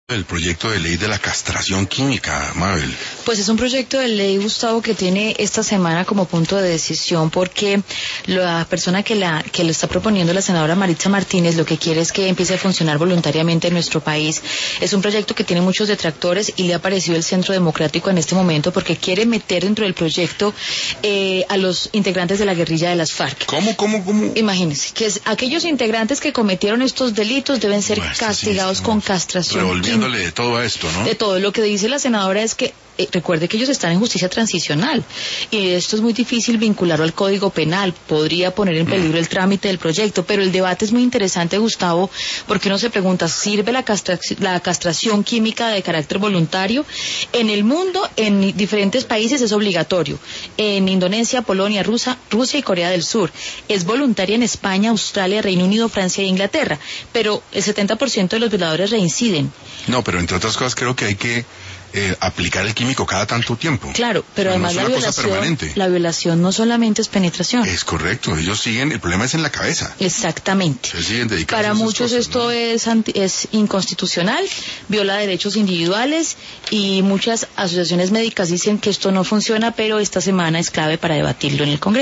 El proyecto de ley de la castración química, Mabel. Pues es un proyecto de ley, Gustavo, que tiene esta semana como punto de decisión porque la persona que lo está proponiendo, la senadora Maritza Martínez, lo que quiere es que empiece a funcionar voluntariamente en nuestro país. Es un proyecto que tiene muchos detractores y le ha parecido el Centro Democrático en este momento porque quiere meter dentro del proyecto a los integrantes de la guerrilla de las FARC. ¿Cómo? Imagínense, que aquellos integrantes que cometieron estos delitos deben ser castigados con castración. Revolviéndole de todo a esto, ¿no? De todo. Lo que dice la senadora es que recuerde que ellos están en justicia transicional y esto es muy difícil vincularlo al Código Penal, podría poner en peligro el trámite del proyecto, pero el debate es muy interesante, Gustavo, porque uno se pregunta, ¿sirve la castración química de carácter voluntario? En el mundo, en diferentes países es obligatorio, en Indonesia, Polonia, Rusia y Corea del Sur, es voluntaria en España, Australia, Reino Unido, Francia e Inglaterra, pero el 70% de los violadores reinciden. No, pero entre otras cosas creo que hay que aplicar el químico cada tanto tiempo. Claro, pero además no la violación no solamente es penetración. Es correcto, ellos siguen, el problema es en la cabeza. Exactamente. Para muchos esto, ¿no? es inconstitucional, viola derechos individuales y muchas asociaciones médicas dicen que esto no funciona, pero esta semana es clave para debatirlo en el Congreso.